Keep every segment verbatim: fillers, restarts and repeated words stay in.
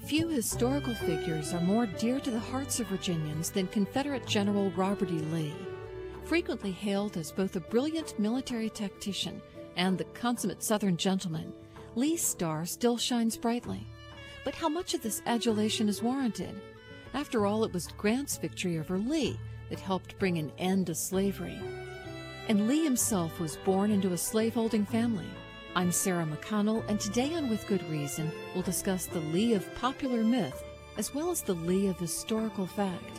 Few historical figures are more dear to the hearts of Virginians than Confederate General Robert E. Lee. Frequently hailed as both a brilliant military tactician and the consummate Southern gentleman, Lee's star still shines brightly. But how much of this adulation is warranted? After all, it was Grant's victory over Lee that helped bring an end to slavery. And Lee himself was born into a slaveholding family. I'm Sarah McConnell, and today on With Good Reason, we'll discuss the Lee of popular myth as well as the Lee of historical fact.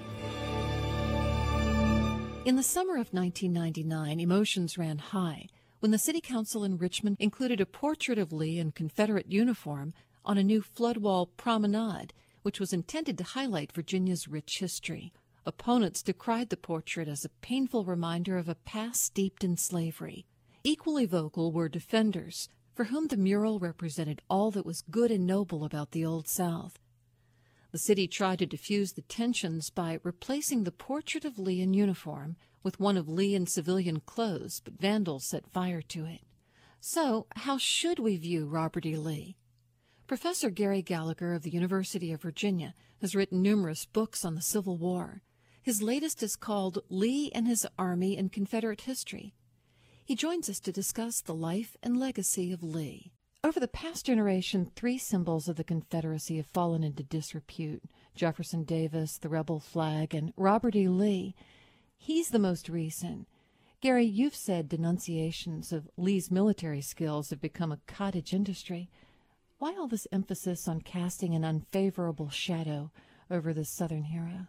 In the summer of nineteen ninety-nine, emotions ran high when the City Council in Richmond included a portrait of Lee in Confederate uniform on a new floodwall promenade, which was intended to highlight Virginia's rich history. Opponents decried the portrait as a painful reminder of a past steeped in slavery. Equally vocal were defenders, for whom the mural represented all that was good and noble about the Old South. The city tried to diffuse the tensions by replacing the portrait of Lee in uniform with one of Lee in civilian clothes, but vandals set fire to it. So, how should we view Robert E. Lee? Professor Gary Gallagher of the University of Virginia has written numerous books on the Civil War. His latest is called Lee and His Army in Confederate History. He joins us to discuss the life and legacy of Lee. Over the past generation, three symbols of the Confederacy have fallen into disrepute: Jefferson Davis, the rebel flag, and Robert E. Lee. He's the most recent. Gary, you've said denunciations of Lee's military skills have become a cottage industry. Why all this emphasis on casting an unfavorable shadow over this Southern hero?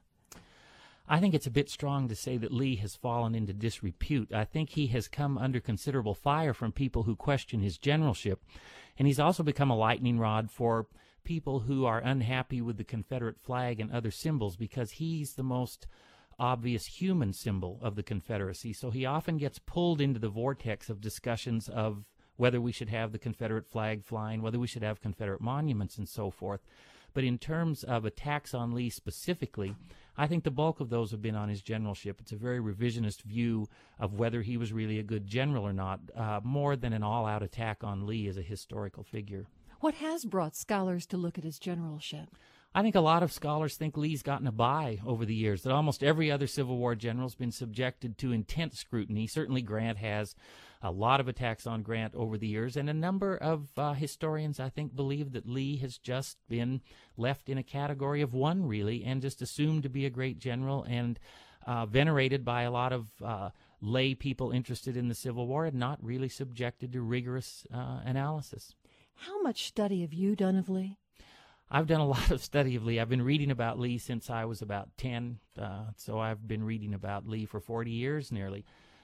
I think it's a bit strong to say that Lee has fallen into disrepute. I think he has come under considerable fire from people who question his generalship, and he's also become a lightning rod for people who are unhappy with the Confederate flag and other symbols because he's the most obvious human symbol of the Confederacy. So he often gets pulled into the vortex of discussions of whether we should have the Confederate flag flying, whether we should have Confederate monuments, and so forth. But in terms of attacks on Lee specifically, I think the bulk of those have been on his generalship. It's a very revisionist view of whether he was really a good general or not, uh, more than an all-out attack on Lee as a historical figure. What has brought scholars to look at his generalship? I think a lot of scholars think Lee's gotten a bye over the years, that almost every other Civil War general's been subjected to intense scrutiny. Certainly Grant has. A lot of attacks on Grant over the years, and a number of uh, historians, I think, believe that Lee has just been left in a category of one, really, and just assumed to be a great general and uh, venerated by a lot of uh, lay people interested in the Civil War and not really subjected to rigorous uh, analysis. How much study have you done of Lee? I've done a lot of study of Lee. I've been reading about Lee since I was about ten, uh, so I've been reading about Lee for forty years nearly.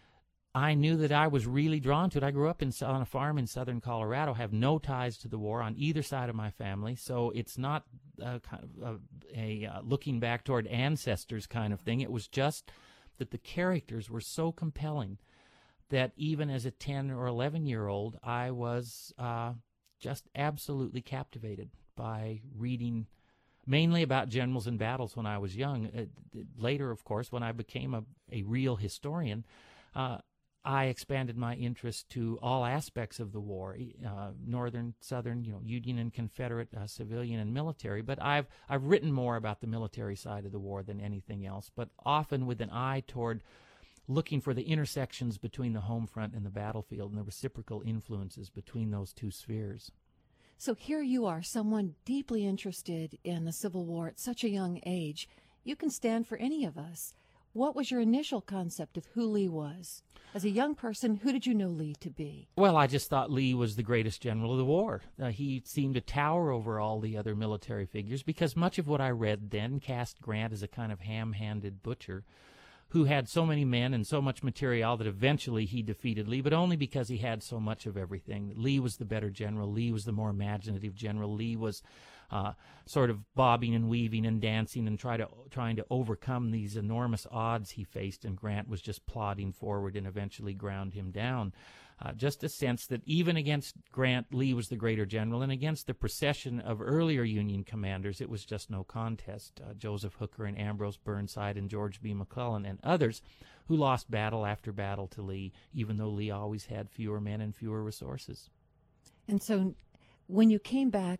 I knew that I was really drawn to it. I grew up in, on a farm in southern Colorado, have no ties to the war on either side of my family, so it's not uh, kind of a, a uh, looking back toward ancestors kind of thing. It was just that the characters were so compelling that even as a ten or eleven-year-old, I was uh, just absolutely captivated by reading mainly about generals and battles when I was young. Uh, later, of course, when I became a, a real historian, uh, I expanded my interest to all aspects of the war, uh, northern, southern, you know, Union and Confederate, uh, civilian and military. But I've I've written more about the military side of the war than anything else, but often with an eye toward looking for the intersections between the home front and the battlefield and the reciprocal influences between those two spheres. So here you are, someone deeply interested in the Civil War at such a young age. You can stand for any of us. What was your initial concept of who Lee was? As a young person, who did you know Lee to be? Well, I just thought Lee was the greatest general of the war. Uh, he seemed to tower over all the other military figures because much of what I read then cast Grant as a kind of ham-handed butcher who had so many men and so much material that eventually he defeated Lee, but only because he had so much of everything. Lee was the better general. Lee was the more imaginative general. Lee was uh, sort of bobbing and weaving and dancing and try to, trying to overcome these enormous odds he faced, and Grant was just plodding forward and eventually ground him down. Uh, just a sense that even against Grant, Lee was the greater general, and against the procession of earlier Union commanders, it was just no contest. Uh, Joseph Hooker and Ambrose Burnside and George B. McClellan and others who lost battle after battle to Lee, even though Lee always had fewer men and fewer resources. And so when you came back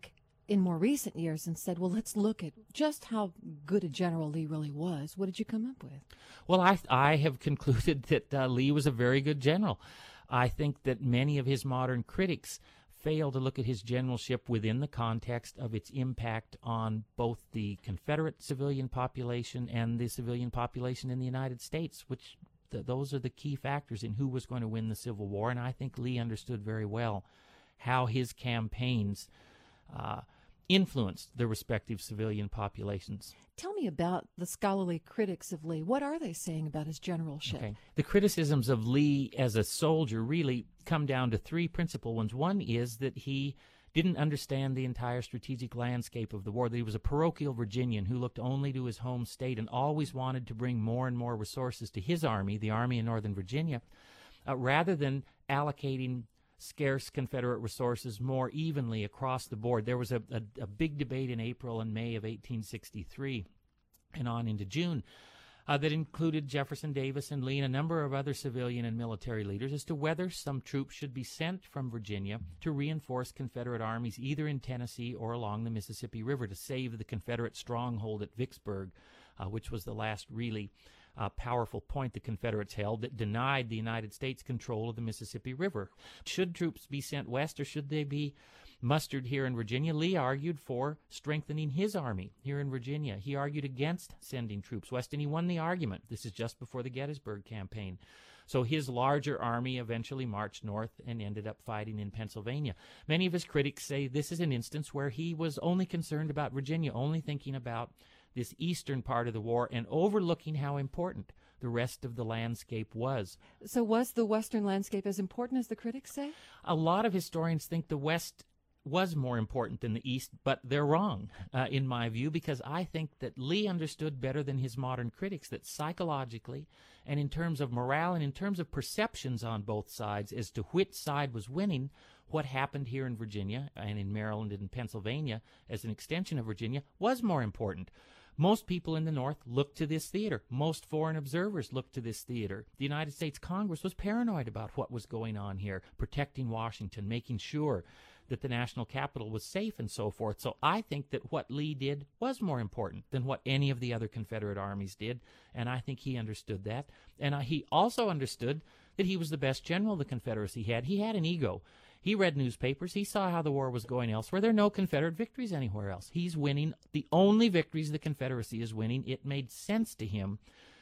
in more recent years and said, well, let's look at just how good a general Lee really was. What did you come up with? Well, I, I have concluded that uh, Lee was a very good general. I think that many of his modern critics fail to look at his generalship within the context of its impact on both the Confederate civilian population and the civilian population in the United States, which th- those are the key factors in who was going to win the Civil War. And I think Lee understood very well how his campaigns uh, influenced the respective civilian populations. Tell me about the scholarly critics of Lee. What are they saying about his generalship? Okay. The criticisms of Lee as a soldier really come down to three principal ones. One is that he didn't understand the entire strategic landscape of the war, that he was a parochial Virginian who looked only to his home state and always wanted to bring more and more resources to his army, the Army in Northern Virginia, uh, rather than allocating scarce Confederate resources more evenly across the board. There was a, a, a big debate in April and May of eighteen sixty-three and on into June uh, that included Jefferson Davis and Lee and a number of other civilian and military leaders as to whether some troops should be sent from Virginia to reinforce Confederate armies either in Tennessee or along the Mississippi River to save the Confederate stronghold at Vicksburg, uh, which was the last really Uh, powerful point the Confederates held that denied the United States control of the Mississippi River. Should troops be sent west or should they be mustered here in Virginia? Lee argued for strengthening his army here in Virginia. He argued against sending troops west, and he won the argument. This is just before the Gettysburg campaign. So his larger army eventually marched north and ended up fighting in Pennsylvania. Many of his critics say this is an instance where he was only concerned about Virginia, only thinking about this eastern part of the war and overlooking how important the rest of the landscape was. So was the western landscape as important as the critics say? A lot of historians think the West was more important than the East, but they're wrong, uh, in my view, because I think that Lee understood better than his modern critics that psychologically and in terms of morale and in terms of perceptions on both sides as to which side was winning, what happened here in Virginia and in Maryland and in Pennsylvania as an extension of Virginia was more important. Most people in the North looked to this theater. Most foreign observers looked to this theater. The United States Congress was paranoid about what was going on here, protecting Washington, making sure that the national capital was safe and so forth. So I think that what Lee did was more important than what any of the other Confederate armies did, and I think he understood that. And uh, he also understood that he was the best general the Confederacy had. He had an ego. He read newspapers. He saw how the war was going elsewhere. There are no Confederate victories anywhere else. He's winning the only victories the Confederacy is winning. It made sense to him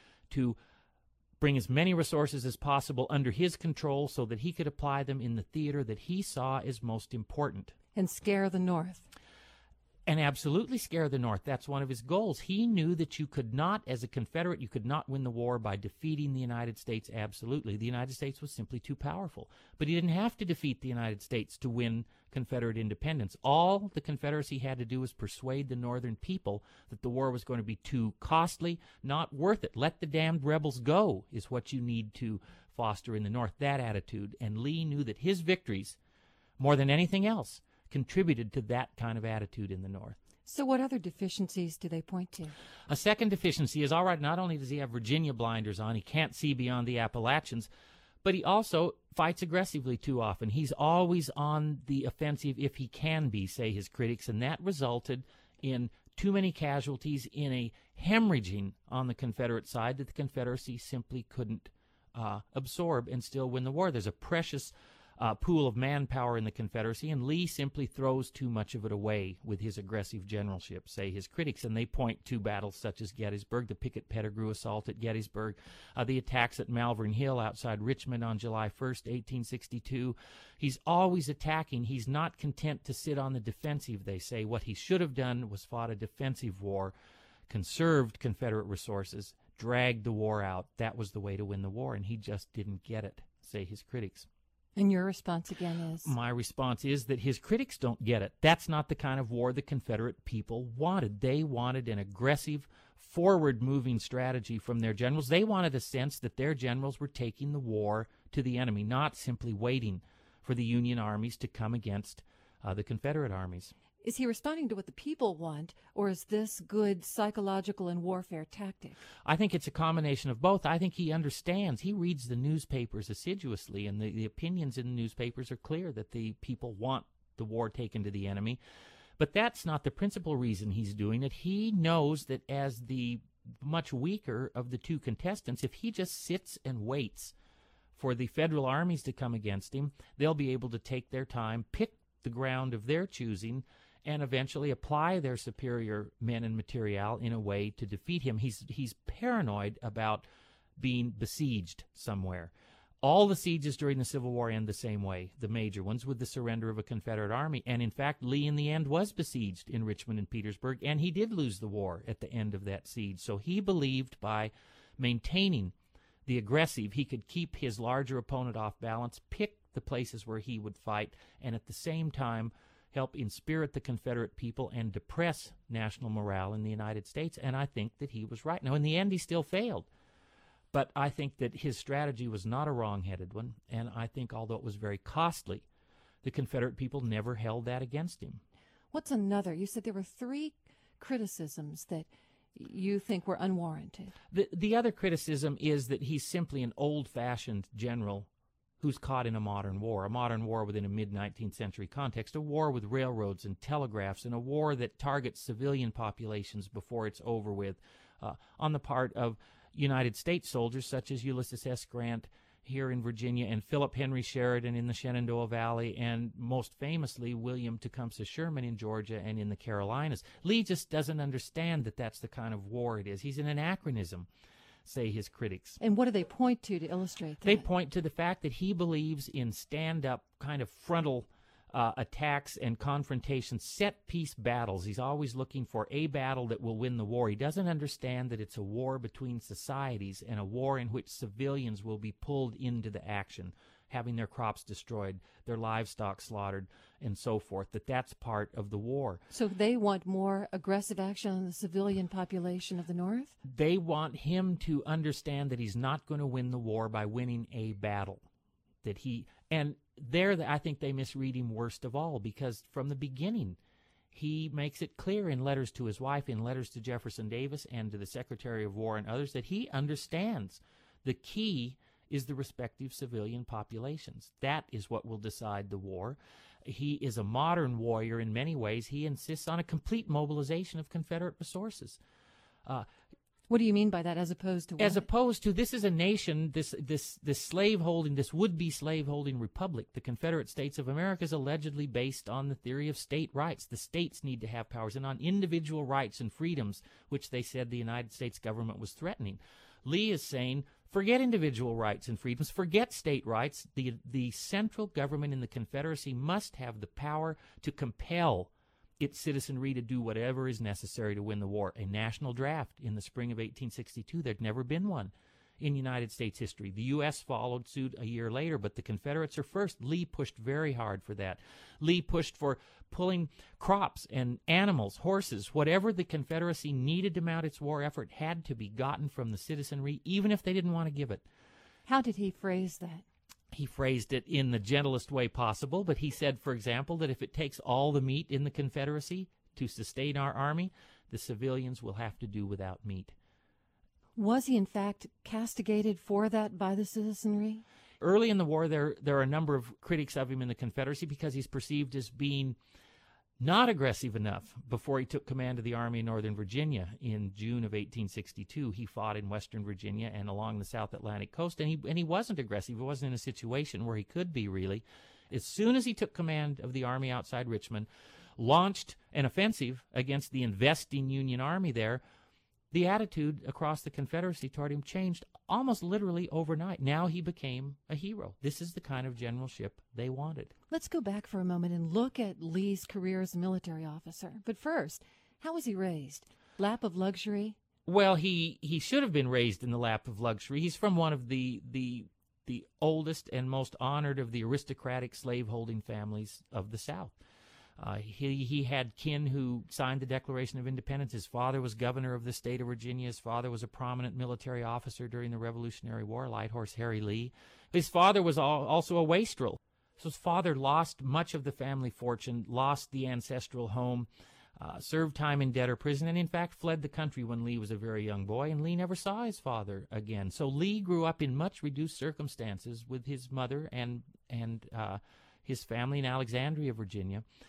to bring as many resources as possible under his control so that he could apply them in the theater that he saw as most important. And scare the North. And absolutely scare the North. That's one of his goals. He knew that you could not, as a Confederate, you could not win the war by defeating the United States absolutely. The United States was simply too powerful. But he didn't have to defeat the United States to win Confederate independence. All the Confederacy had to do was persuade the Northern people that the war was going to be too costly, not worth it. Let the damned rebels go is what you need to foster in the North, that attitude. And Lee knew that his victories, more than anything else, contributed to that kind of attitude in the North. So what other deficiencies do they point to? A second deficiency is, all right, not only does he have Virginia blinders on, he can't see beyond the Appalachians, but he also fights aggressively too often. He's always on the offensive if he can be, say his critics, and that resulted in too many casualties, in a hemorrhaging on the Confederate side that the Confederacy simply couldn't uh, absorb and still win the war. There's a precious Uh, pool of manpower in the Confederacy, and Lee simply throws too much of it away with his aggressive generalship, say his critics, and they point to battles such as Gettysburg, the Pickett-Pettigrew assault at Gettysburg, uh, the attacks at Malvern Hill outside Richmond on July first, eighteen sixty-two. He's always attacking. He's not content to sit on the defensive, they say. What he should have done was fought a defensive war, conserved Confederate resources, dragged the war out. That was the way to win the war, and he just didn't get it, say his critics. And your response again is? My response is that his critics don't get it. That's not the kind of war the Confederate people wanted. They wanted an aggressive, forward-moving strategy from their generals. They wanted a sense that their generals were taking the war to the enemy, not simply waiting for the Union armies to come against uh, the Confederate armies. Is he responding to what the people want, or is this good psychological and warfare tactic? I think it's a combination of both. I think he understands. He reads the newspapers assiduously, and the, the opinions in the newspapers are clear that the people want the war taken to the enemy. But that's not the principal reason he's doing it. He knows that as the much weaker of the two contestants, if he just sits and waits for the federal armies to come against him, they'll be able to take their time, pick the ground of their choosing, and eventually apply their superior men and material in a way to defeat him. He's he's paranoid about being besieged somewhere. All the sieges during the Civil War end the same way, the major ones, with the surrender of a Confederate army. And in fact, Lee in the end was besieged in Richmond and Petersburg, and he did lose the war at the end of that siege. So he believed by maintaining the aggressive, he could keep his larger opponent off balance, pick the places where he would fight, and at the same time help inspirit the Confederate people and depress national morale in the United States. And I think that he was right. Now, in the end, he still failed. But I think that his strategy was not a wrong-headed one, and I think although it was very costly, the Confederate people never held that against him. What's another? You said there were three criticisms that you think were unwarranted. The, the other criticism is that he's simply an old-fashioned general who's caught in a modern war, a modern war within a mid-nineteenth century context, a war with railroads and telegraphs, and a war that targets civilian populations before it's over with, uh, on the part of United States soldiers such as Ulysses S. Grant here in Virginia and Philip Henry Sheridan in the Shenandoah Valley, and most famously William Tecumseh Sherman in Georgia and in the Carolinas. Lee just doesn't understand that that's the kind of war it is. He's an anachronism, say his critics. And what do they point to to illustrate that? They point to the fact that he believes in stand-up kind of frontal Uh, attacks and confrontations, set-piece battles. He's always looking for a battle that will win the war. He doesn't understand that it's a war between societies and a war in which civilians will be pulled into the action, having their crops destroyed, their livestock slaughtered, and so forth, that that's part of the war. So they want more aggressive action on the civilian population of the North? They want him to understand that he's not going to win the war by winning a battle. That he... and there, I think they misread him worst of all, because from the beginning, he makes it clear in letters to his wife, in letters to Jefferson Davis and to the Secretary of War and others, that he understands the key is the respective civilian populations. That is what will decide the war. He is a modern warrior in many ways. He insists on a complete mobilization of Confederate resources. Uh, What do you mean by that, as opposed to what? As opposed to, this is a nation, this this this slave-holding, this would-be slave-holding republic. The Confederate States of America is allegedly based on the theory of state rights. The states need to have powers, and on individual rights and freedoms, which they said the United States government was threatening. Lee is saying, forget individual rights and freedoms, forget state rights. The, the central government in the Confederacy must have the power to compel its citizenry to do whatever is necessary to win the war. A national draft in the spring of eighteen sixty-two. There'd never been one in United States history. The U S followed suit a year later, but the Confederates are first. Lee pushed very hard for that. Lee pushed for pulling crops and animals, horses, whatever the Confederacy needed to mount its war effort had to be gotten from the citizenry, even if they didn't want to give it. How did he phrase that? He phrased it in the gentlest way possible, but he said, for example, that if it takes all the meat in the Confederacy to sustain our army, the civilians will have to do without meat. Was he, in fact, castigated for that by the citizenry? Early in the war, there, there are a number of critics of him in the Confederacy because he's perceived as being not aggressive enough. Before he took command of the Army in Northern Virginia in June of eighteen sixty-two, he fought in Western Virginia and along the South Atlantic coast, and he, and he wasn't aggressive. He wasn't in a situation where he could be, really. As soon as he took command of the Army outside Richmond, launched an offensive against the investing Union Army there, the attitude across the Confederacy toward him changed almost literally overnight. Now he became a hero. This is the kind of generalship they wanted. Let's go back for a moment and look at Lee's career as a military officer. But first, how was he raised? Lap of luxury? Well, he, he should have been raised in the lap of luxury. He's from one of the, the, the oldest and most honored of the aristocratic slaveholding families of the South. Uh, he, he had kin who signed the Declaration of Independence. His father was governor of the state of Virginia. His father was a prominent military officer during the Revolutionary War, Light Horse Harry Lee. His father was al- also a wastrel. So his father lost much of the family fortune, lost the ancestral home, uh, served time in debtor prison, and in fact fled the country when Lee was a very young boy, and Lee never saw his father again. So Lee grew up in much reduced circumstances with his mother and, and uh, his family in Alexandria, Virginia.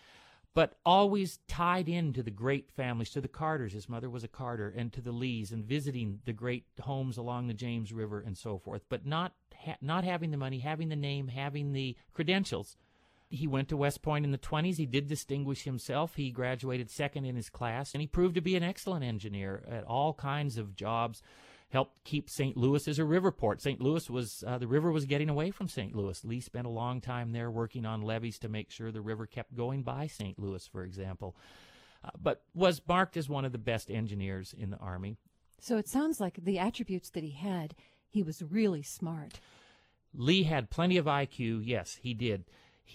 but always tied into the great families, to the Carters. His mother was a Carter, and to the Lees, and visiting the great homes along the James River and so forth, but not ha- not having the money, having the name, having the credentials. He went to West Point in the twenties. He did distinguish himself. He graduated second in his class, and he proved to be an excellent engineer at all kinds of jobs. Helped keep Saint Louis as a river port. Saint Louis was, uh, the river was getting away from Saint Louis. Lee spent a long time there working on levees to make sure the river kept going by Saint Louis, for example, uh, but was marked as one of the best engineers in the Army. So it sounds like the attributes that he had, he was really smart. Lee had plenty of I Q. Yes, he did.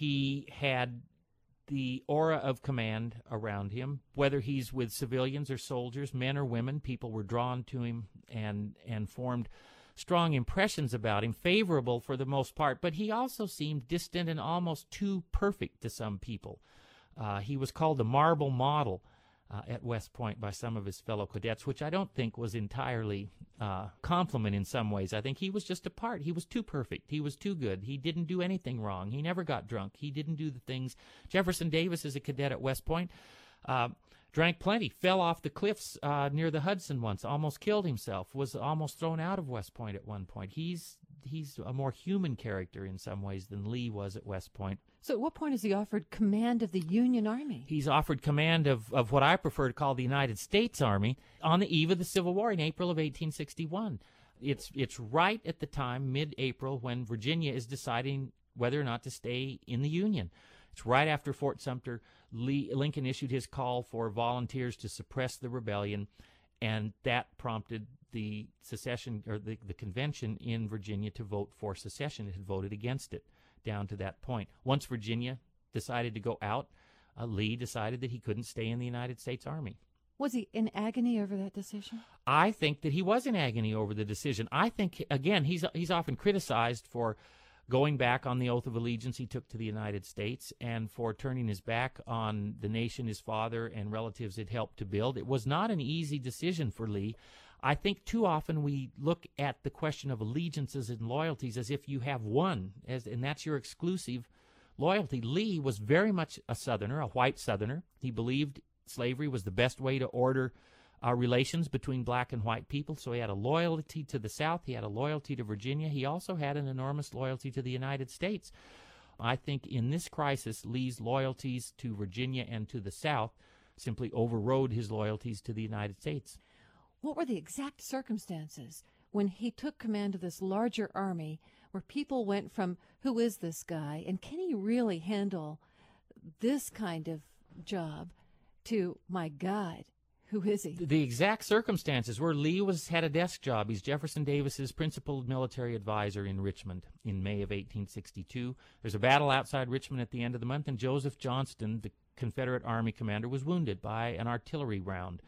He had the aura of command around him, whether he's with civilians or soldiers, men or women. People were drawn to him and and formed strong impressions about him, favorable for the most part, but he also seemed distant and almost too perfect to some people. Uh, he was called the marble model uh, at West Point by some of his fellow cadets, which I don't think was entirely uh, compliment in some ways. I think he was just a part. He was too perfect. He was too good. He didn't do anything wrong. He never got drunk. He didn't do the things. Jefferson Davis, as a cadet at West Point, uh, drank plenty, fell off the cliffs uh, near the Hudson once, almost killed himself, was almost thrown out of West Point at one point. He's he's a more human character in some ways than Lee was at West Point. So at what point is he offered command of the Union Army? He's offered command of, of what I prefer to call the United States Army on the eve of the Civil War in April of eighteen sixty-one. It's, it's right at the time, mid-April, when Virginia is deciding whether or not to stay in the Union. It's right after Fort Sumter. Lee, Lincoln issued his call for volunteers to suppress the rebellion, and that prompted the secession or the, the convention in Virginia to vote for secession. It had voted against it down to that point. Once Virginia decided to go out, uh, Lee decided that he couldn't stay in the United States Army. Was he in agony over that decision? I think that he was in agony over the decision. I think, again, he's he's often criticized for going back on the oath of allegiance he took to the United States and for turning his back on the nation his father and relatives had helped to build. It was not an easy decision for Lee. I think too often we look at the question of allegiances and loyalties as if you have one, as, and that's your exclusive loyalty. Lee was very much a Southerner, a white Southerner. He believed slavery was the best way to order uh, relations between black and white people, so he had a loyalty to the South. He had a loyalty to Virginia. He also had an enormous loyalty to the United States. I think in this crisis, Lee's loyalties to Virginia and to the South simply overrode his loyalties to the United States. What were the exact circumstances when he took command of this larger army where people went from, who is this guy, and can he really handle this kind of job, to, my God, who is he? The exact circumstances were Lee was had a desk job. He's Jefferson Davis's principal military advisor in Richmond in May of eighteen sixty-two. There's a battle outside Richmond at the end of the month, and Joseph Johnston, the Confederate Army commander, was wounded by an artillery round.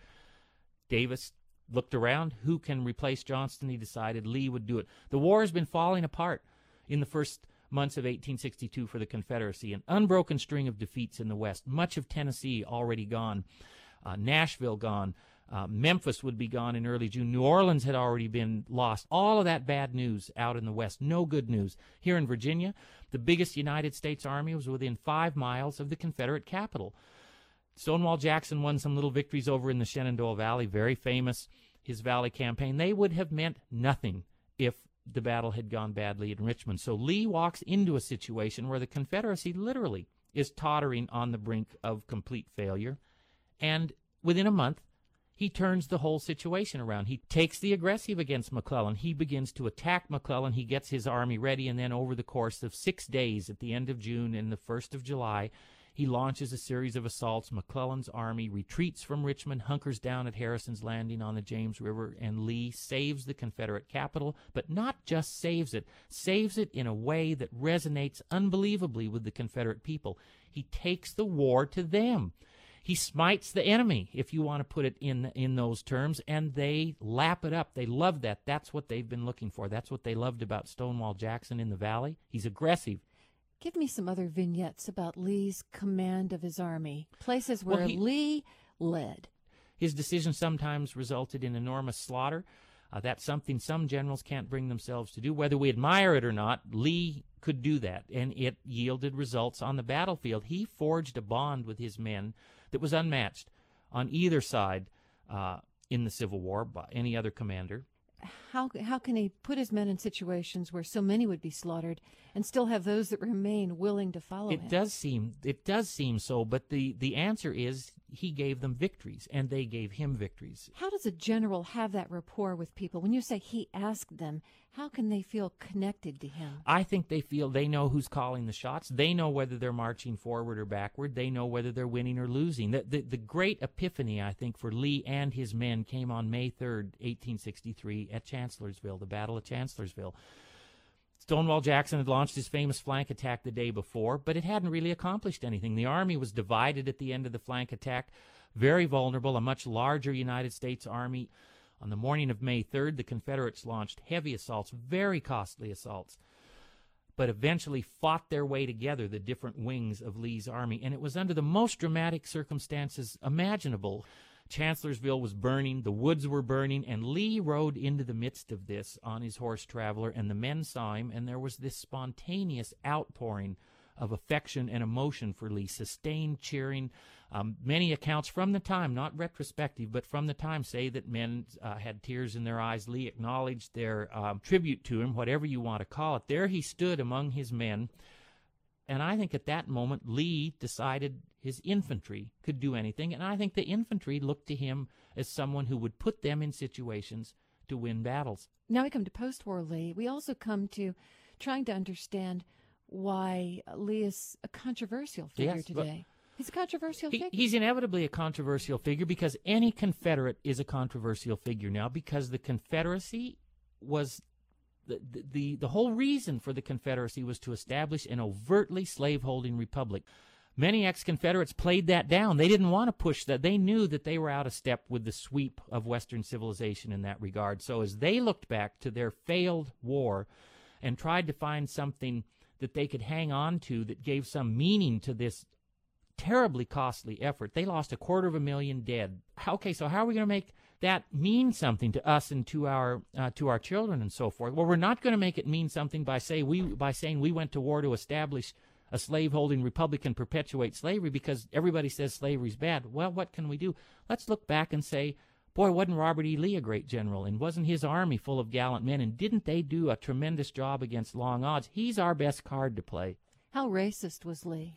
Davis looked around. Who can replace Johnston? He decided Lee would do it. The war has been falling apart in the first months of eighteen sixty-two for the Confederacy, an unbroken string of defeats in the West. Much of Tennessee already gone. Uh, Nashville gone. Uh, Memphis would be gone in early June. New Orleans had already been lost. All of that bad news out in the West. No good news. Here in Virginia, the biggest United States Army was within five miles of the Confederate capital. Stonewall Jackson won some little victories over in the Shenandoah Valley, very famous, his Valley campaign. They would have meant nothing if the battle had gone badly in Richmond. So Lee walks into a situation where the Confederacy literally is tottering on the brink of complete failure. And within a month, he turns the whole situation around. He takes the aggressive against McClellan. He begins to attack McClellan. He gets his army ready, and then over the course of six days at the end of June and the first of July, he launches a series of assaults. McClellan's army retreats from Richmond, hunkers down at Harrison's Landing on the James River, and Lee saves the Confederate capital, but not just saves it, saves it in a way that resonates unbelievably with the Confederate people. He takes the war to them. He smites the enemy, if you want to put it in in those terms, and they lap it up. They love that. That's what they've been looking for. That's what they loved about Stonewall Jackson in the Valley. He's aggressive. Give me some other vignettes about Lee's command of his army, places where well, he, Lee led. His decision sometimes resulted in enormous slaughter. Uh, that's something some generals can't bring themselves to do. Whether we admire it or not, Lee could do that, and it yielded results on the battlefield. He forged a bond with his men that was unmatched on either side uh, in the Civil War by any other commander. How how can he put his men in situations where so many would be slaughtered and still have those that remain willing to follow It him? does seem it does seem so, but the, the answer is he gave them victories, and they gave him victories. How does a general have that rapport with people? When you say he asked them, how can they feel connected to him? I think they feel they know who's calling the shots. They know whether they're marching forward or backward. They know whether they're winning or losing. The, the, the great epiphany, I think, for Lee and his men came on May third, eighteen sixty-three at Chancellorsville, the Battle of Chancellorsville. Stonewall Jackson had launched his famous flank attack the day before, but it hadn't really accomplished anything. The Army was divided at the end of the flank attack, very vulnerable, a much larger United States Army. On the morning of May third, the Confederates launched heavy assaults, very costly assaults, but eventually fought their way together, the different wings of Lee's army, and it was under the most dramatic circumstances imaginable. Chancellorsville was burning, the woods were burning, and Lee rode into the midst of this on his horse Traveler, and the men saw him, and there was this spontaneous outpouring of affection and emotion for Lee, sustained cheering. Um, many accounts from the time, not retrospective, but from the time, say that men uh, had tears in their eyes. Lee acknowledged their um, tribute to him, whatever you want to call it. There he stood among his men, and I think at that moment Lee decided his infantry could do anything, and I think the infantry looked to him as someone who would put them in situations to win battles. Now we come to post-war Lee. We also come to trying to understand why Lee is a controversial figure Yes, today. He's a controversial He, figure. he's inevitably a controversial figure because any Confederate is a controversial figure now, because the Confederacy was the, the, the, the whole reason for the Confederacy was to establish an overtly slaveholding republic. Many ex-Confederates played that down. They didn't want to push that. They knew that they were out of step with the sweep of Western civilization in that regard. So as they looked back to their failed war and tried to find something that they could hang on to that gave some meaning to this terribly costly effort, they lost a quarter of a million dead. Okay, so how are we going to make that mean something to us and to our uh, to our children and so forth? Well, we're not going to make it mean something by say we by saying we went to war to establish a slaveholding republic and perpetuate slavery because everybody says slavery's bad. Well, what can we do? Let's look back and say, boy, wasn't Robert E. Lee a great general? And wasn't his army full of gallant men? And didn't they do a tremendous job against long odds? He's our best card to play. How racist was Lee?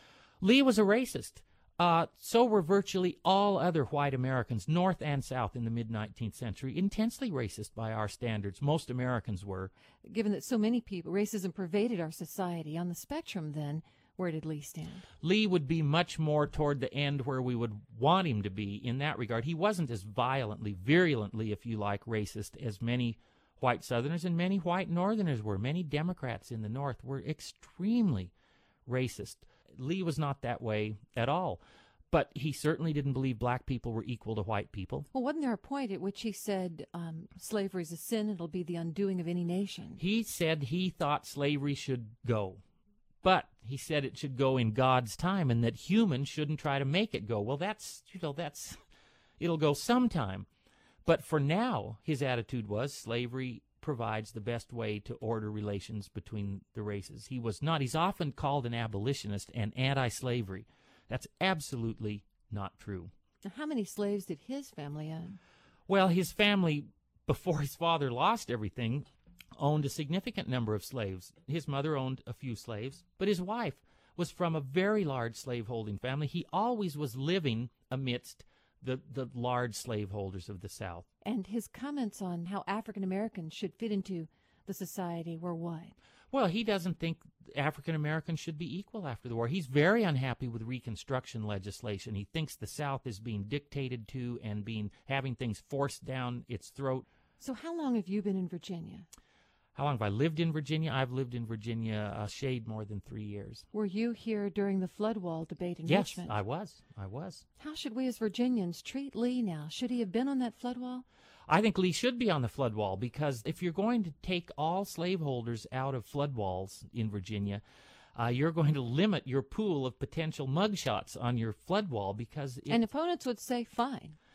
Lee was a racist. Uh, so were virtually all other white Americans, North and South, in the mid-nineteenth century, intensely racist by our standards. Most Americans were. Given that so many people, racism pervaded our society, on the spectrum then, where did Lee stand? Lee would be much more toward the end where we would want him to be in that regard. He wasn't as violently, virulently, if you like, racist as many white Southerners and many white Northerners were. Many Democrats in the North were extremely racist. Lee was not that way at all, but he certainly didn't believe black people were equal to white people. Well, wasn't there a point at which he said um, slavery is a sin, it'll be the undoing of any nation? He said he thought slavery should go, but he said it should go in God's time and that humans shouldn't try to make it go. Well, that's, you know, that's, it'll go sometime. But for now, his attitude was slavery provides the best way to order relations between the races. He was not, he's often called an abolitionist and anti-slavery. That's absolutely not true. Now, how many slaves did his family own? Well, his family, before his father lost everything, owned a significant number of slaves. His mother owned a few slaves, but his wife was from a very large slaveholding family. He always was living amidst the, the large slaveholders of the South. And his comments on how African Americans should fit into the society were what? Well, he doesn't think African Americans should be equal after the war. He's very unhappy with Reconstruction legislation. He thinks the South is being dictated to and being having things forced down its throat. So how long have you been in Virginia? How long have I lived in Virginia? I've lived in Virginia a shade more than three years. Were you here during the flood wall debate in yes, Richmond? Yes, I was. I was. How should we as Virginians treat Lee now? Should he have been on that flood wall? I think Lee should be on the flood wall because if you're going to take all slaveholders out of flood walls in Virginia, uh, you're going to limit your pool of potential mugshots on your flood wall because... It, and opponents would say, fine,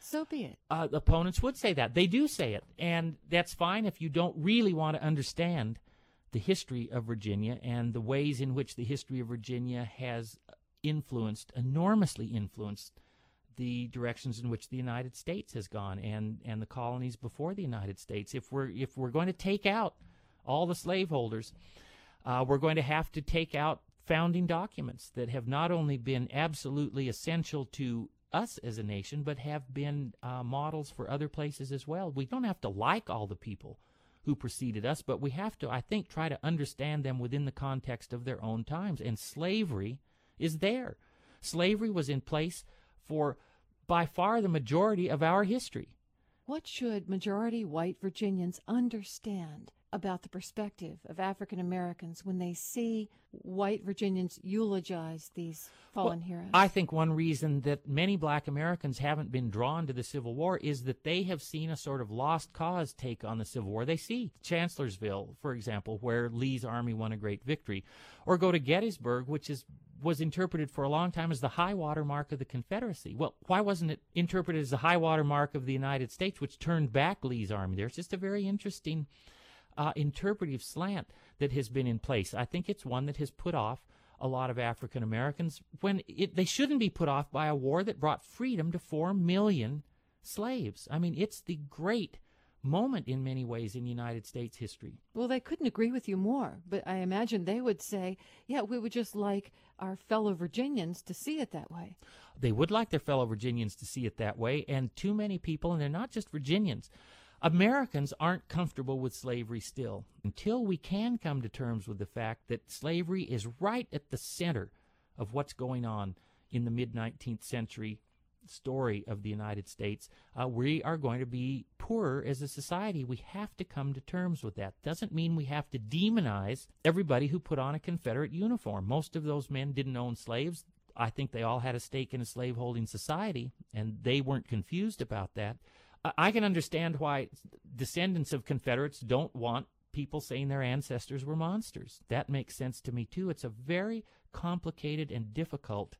So be it. Uh, opponents would say that. They do say it. And that's fine if you don't really want to understand the history of Virginia and the ways in which the history of Virginia has influenced, enormously influenced, the directions in which the United States has gone and, and the colonies before the United States. If we're, if we're going to take out all the slaveholders, uh, we're going to have to take out founding documents that have not only been absolutely essential to us as a nation, but have been uh, models for other places as well. We don't have to like all the people who preceded us, but we have to, I think, try to understand them within the context of their own times. And slavery is there. Slavery was in place for by far the majority of our history. What should majority white Virginians understand about the perspective of African Americans when they see white Virginians eulogize these fallen well, heroes? I think one reason that many black Americans haven't been drawn to the Civil War is that they have seen a sort of lost cause take on the Civil War. They see Chancellorsville, for example, where Lee's army won a great victory, or go to Gettysburg, which is was interpreted for a long time as the high water mark of the Confederacy. Well, why wasn't it interpreted as the high water mark of the United States, which turned back Lee's army there? It's just a very interesting uh, interpretive slant that has been in place. I think it's one that has put off a lot of African Americans when it, they shouldn't be put off by a war that brought freedom to four million slaves. I mean, it's the great moment in many ways in United States history. Well, they couldn't agree with you more, but I imagine they would say, yeah, we would just like our fellow Virginians to see it that way. They would like their fellow Virginians to see it that way, and too many people, and they're not just Virginians, Americans aren't comfortable with slavery still. Until we can come to terms with the fact that slavery is right at the center of what's going on in the mid-nineteenth century story of the United States, uh, we are going to be poorer as a society. We have to come to terms with that. Doesn't mean we have to demonize everybody who put on a Confederate uniform. Most of those men didn't own slaves. I think they all had a stake in a slaveholding society, and they weren't confused about that. I, I can understand why descendants of Confederates don't want people saying their ancestors were monsters. That makes sense to me, too. It's a very complicated and difficult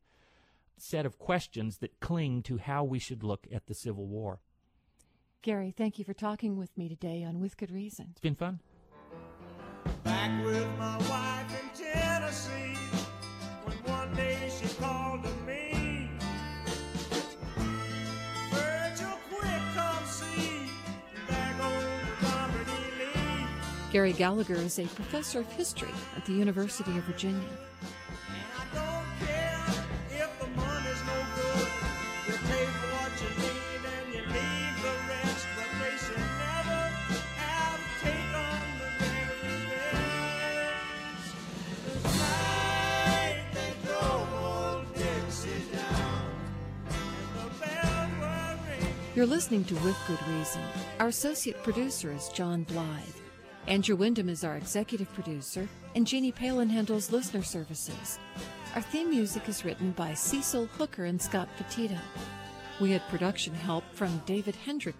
set of questions that cling to how we should look at the Civil War. Gary, thank you for talking with me today on With Good Reason. It's been fun. Back with my wife in Tennessee, when one day she called to me, Virgil, quick, come see, there goes Robert E. Lee. Gary Gallagher is a professor of history at the University of Virginia. You're listening to With Good Reason. Our associate producer is John Blythe. Andrew Wyndham is our executive producer, and Jeannie Palin handles listener services. Our theme music is written by Cecil Hooker and Scott Petito. We had production help from David Hendrick.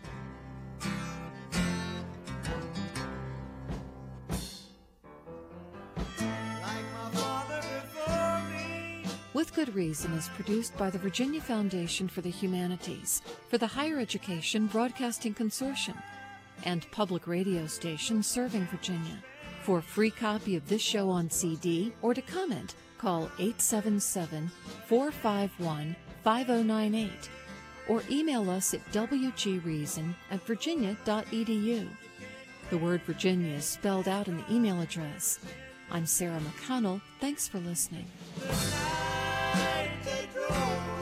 With Good Reason is produced by the Virginia Foundation for the Humanities, for the Higher Education Broadcasting Consortium, and public radio stations serving Virginia. For a free copy of this show on C D or to comment, call eight seven seven, four five one, five zero nine eight or email us at w g reason at virginia dot e d u. The word Virginia is spelled out in the email address. I'm Sarah McConnell. Thanks for listening. They drove